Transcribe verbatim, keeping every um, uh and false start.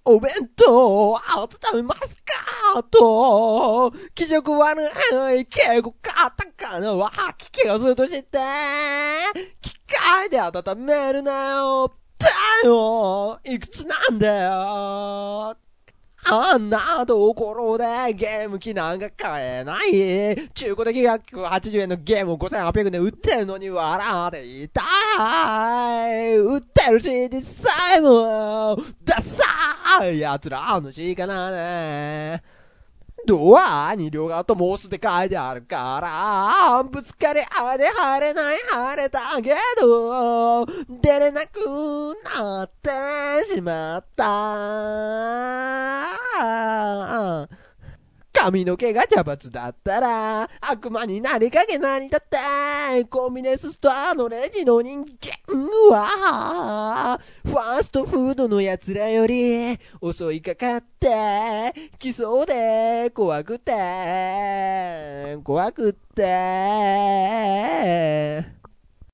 お弁当、温めますかと、気色悪い敬語カタカナは吐き気がするとして、機械で温めるなよ。だよ、いくつなんだよ。あんなところでゲーム機なんか買えない。中古できゅうひゃくはちじゅうえんのゲームをごせんはっぴゃくえんで売ってるのに笑っていたい。売ってるし、実際も、ダサい奴らのしかなね。ドアに両側と申すって書いてあるから、ぶつかり合いで入れない晴れたけど、出れなくなってしまった。髪の毛が茶髪だったら悪魔になりかけ何だってコンビニエンスストアのレジの人間はファーストフードのやつらより襲いかかってきそうで怖くて怖くて